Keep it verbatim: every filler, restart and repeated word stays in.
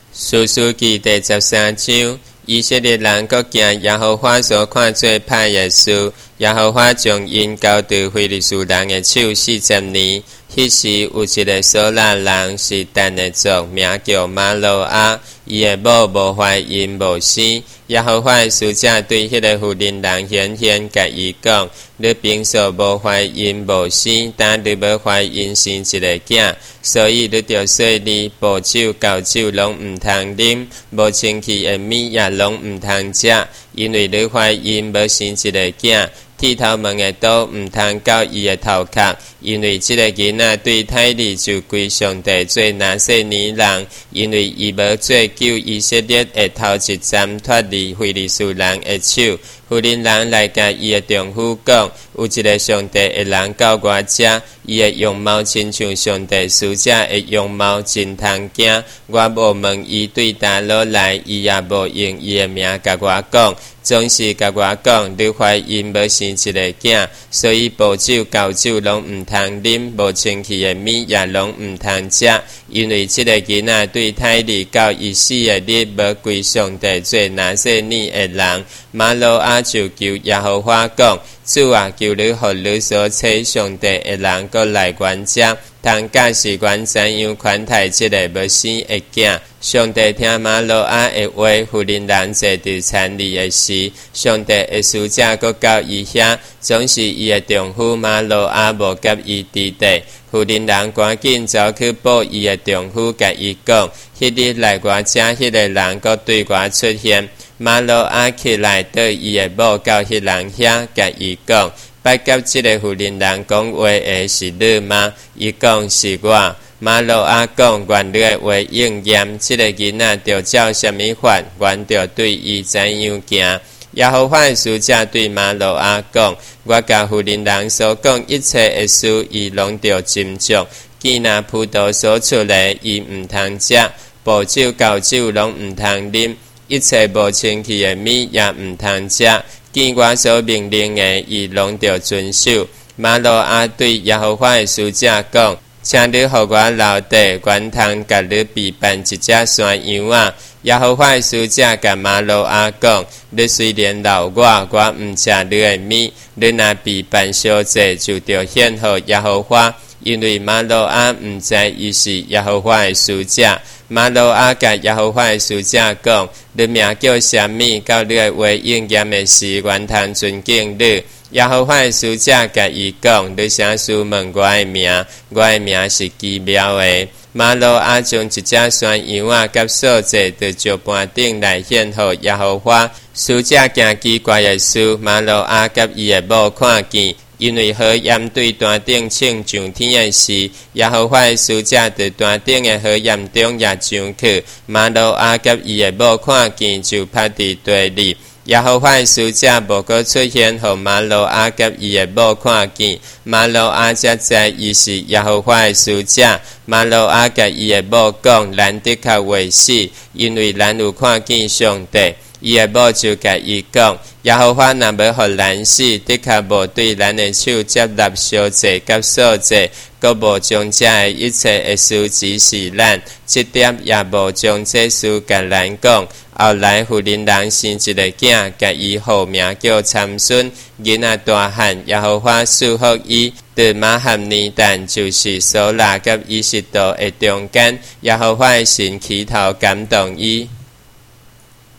士师記第十三章，以色列人各行耶和華所看做歹的事，耶和華將因交在非利士人的手四十年。迄時有一個索拉人是但的族，名叫瑪羅亞，伊的某無懷孕無生。耶和華的使者對迄個婦人人顯現，甲伊講：你平素無懷孕無生，但你要懷孕生一個囝，所以你着細膩，薄酒、高酒攏毋通啉，無清氣的米也攏毋通食，因為你懷孕要生一個囝。剃頭毛的刀毋通到伊的頭殼，因為這個囡仔對太利就歸上帝做拿細耳人，因為伊要做救以色列的頭一站脫離非利士人的手。婦人人來甲伊的丈夫講：有一個上帝的人到我遮，伊的容貌親像上帝使者的容貌，真通驚。我無問伊對佗落來，伊也無用伊的名甲我講。總是甲我講，你懷孕要生一個囝，所以薄酒、高酒攏毋通啉，無清氣的米也攏毋通食，因為這個囡仔對太利到伊死的日，要歸上帝做拿細耳的人。瑪羅亞就求耶和華講：主啊，求你予你所找上帝的人過來阮遮，通假使阮怎樣款待這個要生的囝。上帝聽瑪羅亞的話，婦人人坐佇田裡的時，上帝的使者閣到伊遐，總是伊的丈夫瑪羅亞無甲伊佇地。婦人人趕緊走去報伊的丈夫，甲伊講：迄日來我遮迄個人閣對我出現。瑪羅亞起來對伊的某到迄人遐，甲伊講：捌甲這個婦人人講話的是你嗎？伊講是我。瑪羅亞講：願你的話應驗，這個囡仔着照什麼法，阮着對伊怎樣行。耶和華的使者對瑪羅亞講：我甲婦人人所講一切的事，伊攏着斟酌。囡仔葡萄所出來，伊毋通食；薄酒、高酒攏毋通啉。一切無清氣的米也毋通食，見我所命令的，伊攏着遵守。瑪羅亞對耶和華的使者講：請你予我留地，阮通甲你備辦一隻山羊仔。耶和華的使者甲瑪羅亞講：你雖然留我，我毋食你的米，你若備辦小祭，就着獻予耶和華。因為瑪羅亞毋知伊是耶和華的使者。瑪羅亞甲耶和華的使者講：你名叫啥物？到你的話應驗的時，阮通尊敬你。耶和華的使者甲伊講：你啥事問我的名？我的名是奇妙的。瑪羅亞將一隻山羊仔甲素祭佇石盤頂來獻予耶和華。使者行奇怪的事，瑪羅亞甲伊的某看見。因為火焰對壇頂衝上天的時，耶和華的使者佇壇頂的火焰中也上去。瑪羅亞甲伊的某看見，就趴佇地裡。耶和華的使者無閣出現，予瑪羅亞甲伊的某看見。瑪羅亞才知伊是耶和華的使者。瑪羅亞甲伊的某講：咱的確會死，因為咱有看見上帝。伊的某就甲伊講：耶和華若要予咱死，的確無對咱的手接納小祭甲素祭，閣無將這的一切的事指示咱，這點也無將這事甲咱講。後來婦人人生一個囝，甲伊號名叫參孫。囡仔大漢，耶和華賜福伊，佇瑪合尼但就是索拉甲以實多的中間，耶和華的神起頭感動伊。